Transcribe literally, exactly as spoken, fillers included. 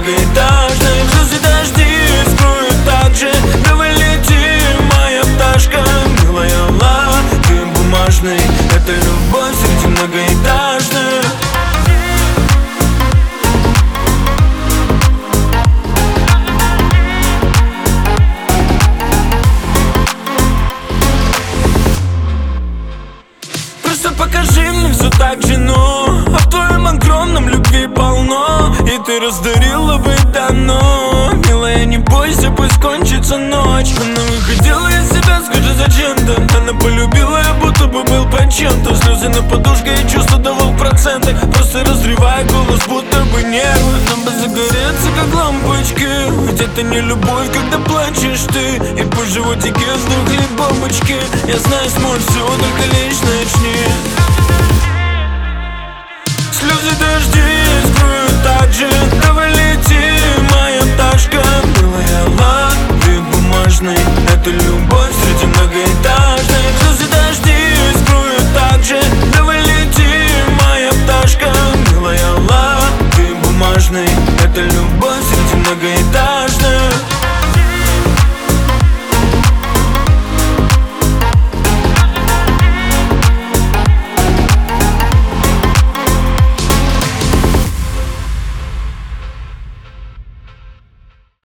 многоэтажных. Слезы дожди скроют так же. Давай лети, моя пташка, милая лава, ты бумажный. Это любовь среди многоэтажных. Просто покажи мне все так же, но а в твоем огромном любви полно, и ты раздарила бы давно. Милая, не бойся, пусть кончится ночь. Она выходила из себя, скажи зачем-то. Она полюбила, я будто бы был под чем-то. Слезы на подушке, и чувства давал проценты. Просто разрывая голос, будто бы нервы. Нам бы загореться, как лампочки. Ведь это не любовь, когда плачешь ты. И по животике сдохли бомбочки. Я знаю, сможешь все, только лишь начни. Слезы дожди скроют так же. Давай лети, моя пташка, милая лава, ты бумажный. Это любовь среди многоэтажных. Слезы дожди скроют так же. Давай лети, моя пташка, милая лава, ты бумажный. Это любовь среди многоэтажных.